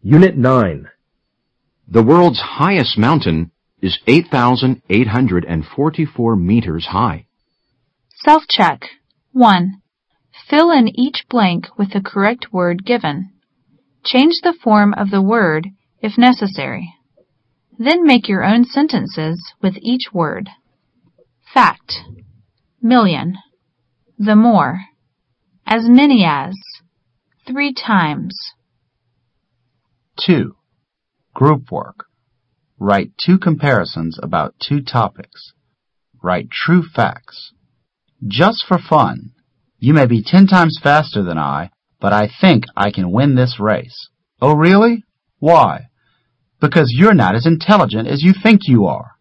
Unit 9. The world's highest mountain is 8,844 meters high. Self-check. 1. Fill in each blank with the correct word given. Change the form of the word if necessary. Then make your own sentences with each word. Fact. Million. The more. As many as. 3 times. 2. Group work. Write 2 comparisons about 2 topics. Write true facts. Just for fun. You may be 10 times faster than I, but I think I can win this race. Oh, really? Why? Because you're not as intelligent as you think you are.